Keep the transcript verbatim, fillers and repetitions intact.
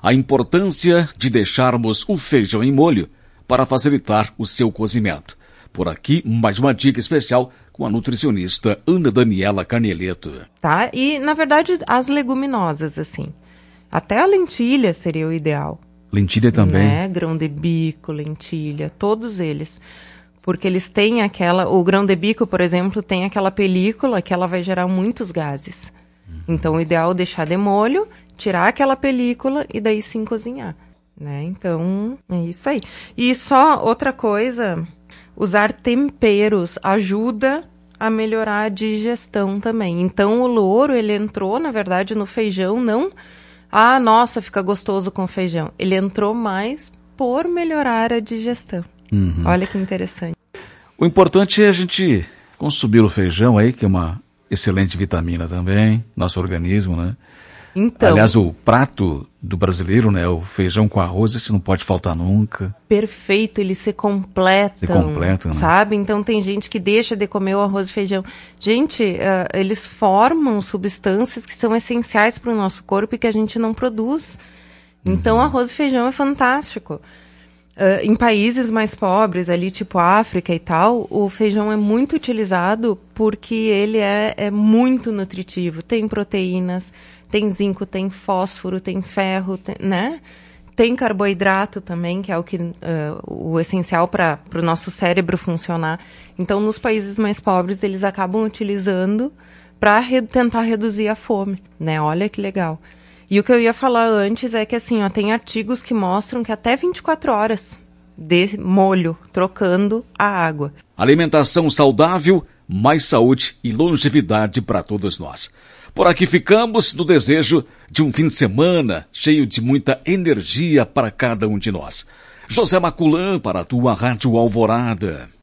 a importância de deixarmos o feijão em molho para facilitar o seu cozimento. Por aqui, mais uma dica especial com a nutricionista Ana Daniela Carneleto. Tá, e na verdade as leguminosas, assim, até a lentilha seria o ideal. Lentilha também. Né? Grão de bico, lentilha, todos eles. Porque eles têm aquela... O grão de bico, por exemplo, tem aquela película que ela vai gerar muitos gases. Uhum. Então, o ideal é deixar de molho, tirar aquela película e daí sim cozinhar. Né? Então, é isso aí. E só outra coisa, usar temperos ajuda a melhorar a digestão também. Então, o louro, ele entrou, na verdade, no feijão, não... Ah, nossa, fica gostoso com feijão. Ele entrou mais por melhorar a digestão. Uhum. Olha que interessante. O importante é a gente consumir o feijão aí, que é uma excelente vitamina também, nosso organismo, né? Então, aliás, o prato do brasileiro, né? O feijão com arroz, isso não pode faltar nunca. Perfeito, eles se completam. Se completam, né? Sabe? Então tem gente que deixa de comer o arroz e feijão. Gente, uh, eles formam substâncias que são essenciais para o nosso corpo e que a gente não produz. Então, uhum. arroz e feijão é fantástico. Uh, em países mais pobres, ali tipo África e tal, o feijão é muito utilizado porque ele é, é muito nutritivo. Tem proteínas, tem zinco, tem fósforo, tem ferro, tem, né? Tem carboidrato também, que é o, que, uh, o essencial para o nosso cérebro funcionar. Então, nos países mais pobres, eles acabam utilizando para re- tentar reduzir a fome, né? Olha que legal. E o que eu ia falar antes é que, assim, ó, tem artigos que mostram que até vinte e quatro horas de molho, trocando a água. Alimentação saudável, mais saúde e longevidade para todos nós. Por aqui ficamos no desejo de um fim de semana cheio de muita energia para cada um de nós. José Maculã para a tua Rádio Alvorada.